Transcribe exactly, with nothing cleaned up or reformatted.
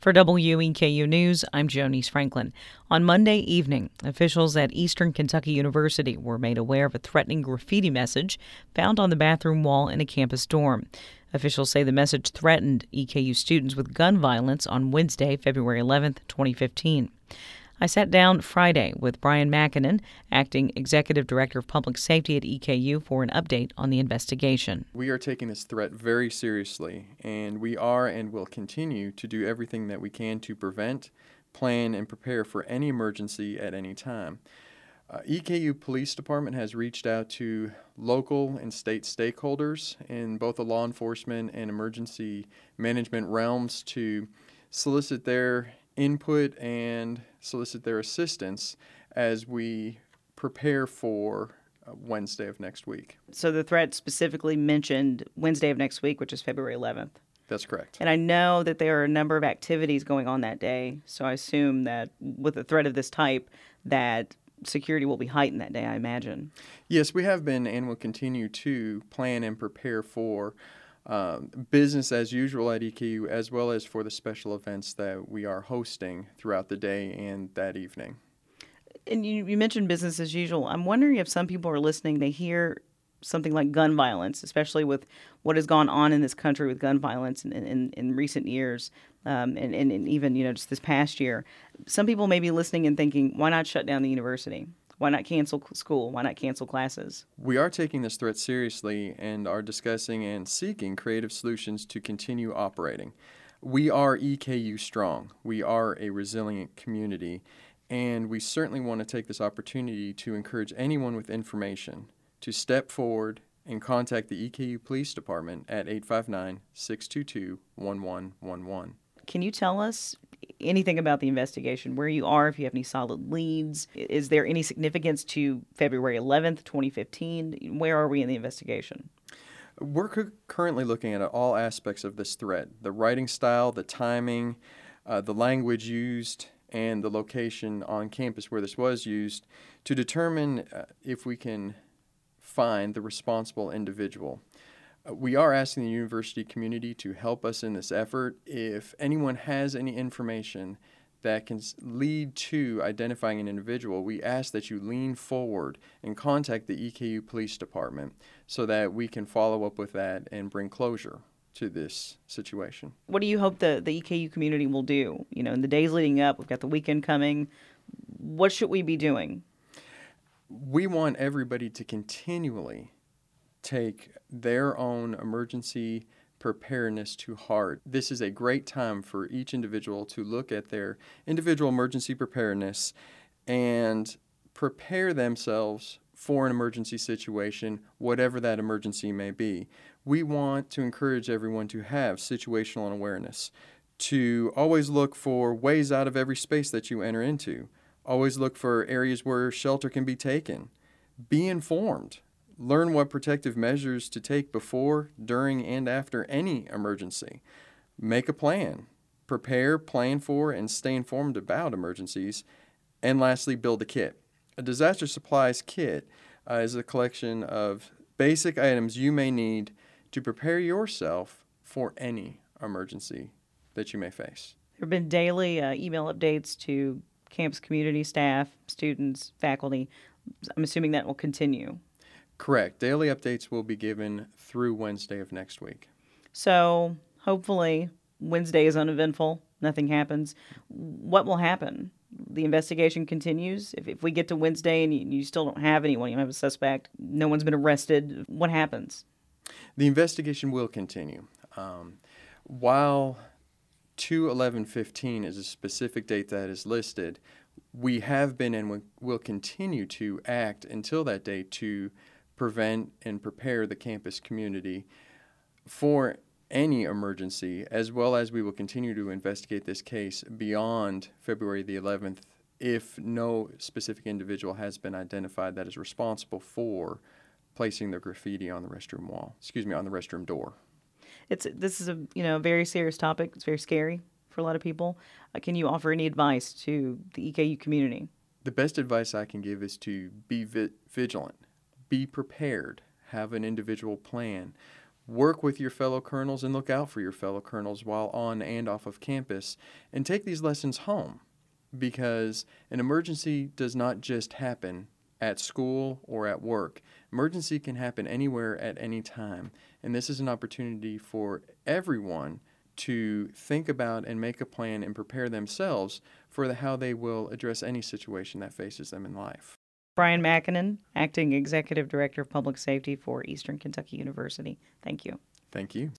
For W E K U News, I'm Jonice Franklin. On Monday evening, officials at Eastern Kentucky University were made aware of a threatening graffiti message found on the bathroom wall in a campus dorm. Officials say the message threatened E K U students with gun violence on Wednesday, February eleventh, twenty fifteen. I sat down Friday with Brian Makinen, Acting Executive Director of Public Safety at E K U, for an update on the investigation. We are taking this threat very seriously, and we are and will continue to do everything that we can to prevent, plan, and prepare for any emergency at any time. Uh, E K U Police Department has reached out to local and state stakeholders in both the law enforcement and emergency management realms to solicit their input and solicit their assistance as we prepare for uh, Wednesday of next week. So the threat specifically mentioned Wednesday of next week, which is February eleventh. That's correct. And I know that there are a number of activities going on that day, so I assume that with a threat of this type, that security will be heightened that day, I imagine. Yes, we have been and will continue to plan and prepare for Um, business as usual at E K U, as well as for the special events that we are hosting throughout the day and that evening. And you, you mentioned business as usual. I'm wondering if some people are listening, they hear something like gun violence, especially with what has gone on in this country with gun violence in, in, in recent years, um, and, and, and even, you know, just this past year. Some people may be listening and thinking, why not shut down the university? Why not cancel school? Why not cancel classes? We are taking this threat seriously and are discussing and seeking creative solutions to continue operating. We are E K U strong. We are a resilient community, and we certainly want to take this opportunity to encourage anyone with information to step forward and contact the E K U Police Department at eight five nine, six two two, one one one one. Can you tell us anything about the investigation, where you are, if you have any solid leads? Is there any significance to February eleventh, twenty fifteen? Where are we in the investigation? We're cu- currently looking at all aspects of this threat: the writing style, the timing, uh, the language used, and the location on campus where this was used to determine uh, if we can find the responsible individual. Uh, we are asking the university community to help us in this effort. If anyone has any information that can lead to identifying an individual, we ask that you lean forward and contact the E K U Police Department so that we can follow up with that and bring closure to this situation. What do you hope the, the E K U community will do? You know, in the days leading up, we've got the weekend coming. What should we be doing? We want everybody to continually take their own emergency preparedness to heart. This is a great time for each individual to look at their individual emergency preparedness and prepare themselves for an emergency situation, whatever that emergency may be. We want to encourage everyone to have situational awareness, to always look for ways out of every space that you enter into. Always look for areas where shelter can be taken. Be informed. Learn what protective measures to take before, during, and after any emergency. Make a plan. Prepare, plan for, and stay informed about emergencies. And lastly, build a kit. A disaster supplies kit uh, is a collection of basic items you may need to prepare yourself for any emergency that you may face. There have been daily uh, email updates to campus community, staff, students, faculty. I'm assuming that will continue. Correct. Daily updates will be given through Wednesday of next week. So hopefully Wednesday is uneventful. Nothing happens. What will happen? The investigation continues. If, if we get to Wednesday and you, you still don't have anyone, you don't have a suspect, no one's been arrested, what happens? The investigation will continue. Um, while two eleven fifteen is a specific date that is listed, we have been and will continue to act until that date to prevent and prepare the campus community for any emergency, as well as we will continue to investigate this case beyond February the eleventh if no specific individual has been identified that is responsible for placing the graffiti on the restroom wall, excuse me, on the restroom door. It's this is a you know very serious topic. It's very scary for a lot of people. Uh, can you offer any advice to the E K U community? The best advice I can give is to be vi- vigilant, be prepared, have an individual plan. Work with your fellow colonels and look out for your fellow colonels while on and off of campus, and take these lessons home, because an emergency does not just happen at school or at work. Emergency can happen anywhere at any time, and this is an opportunity for everyone to think about and make a plan and prepare themselves for the, how they will address any situation that faces them in life. Brian Mackinnon, Acting Executive Director of Public Safety for Eastern Kentucky University. Thank you. Thank you.